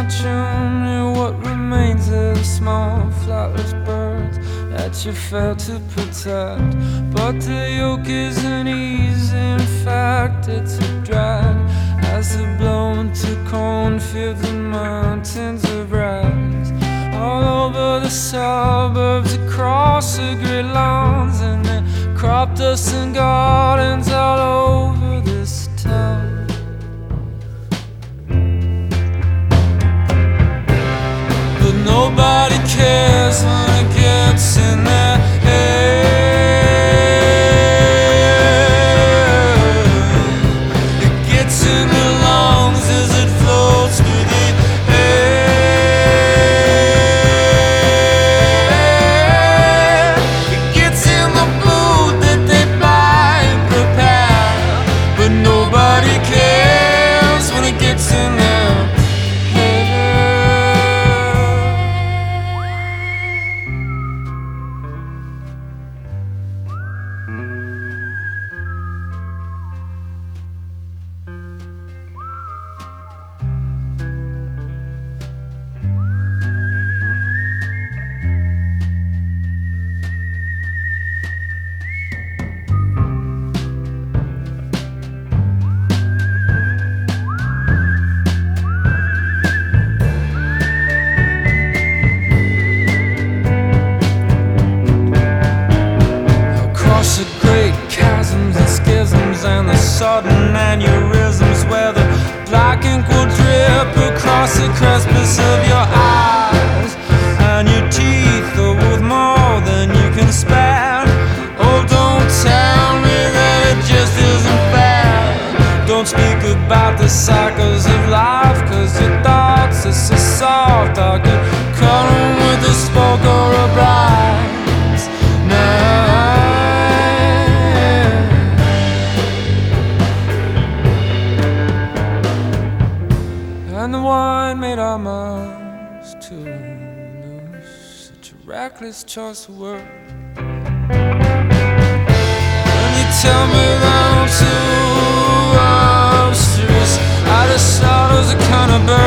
shown me what remains of the small flightless birds that you failed to protect. But the yoke isn't easy, in fact it's a drag, as they blow into cornfields and mountains of rags. All over the suburbs, across the great lawns, and the crop dust and gardens all over this town. But nobody cares when it gets in their head. It gets in their lungs as it floats through the air. It gets in the food that they buy and prepare. But nobody cares when it gets in their and the sudden aneurysms where the black ink will drip across the crespus of your eyes, and your teeth are worth more than you can spare. Oh, don't tell me that it just isn't fair. Don't speak about the cycles of life, 'cause your thoughts are so soft. I could cut 'em with a spoke or a bright knife. And the wine made our minds too loose. Such a reckless choice of words. When you tell me that I'm too obstruse, I just thought I was a kind of bird.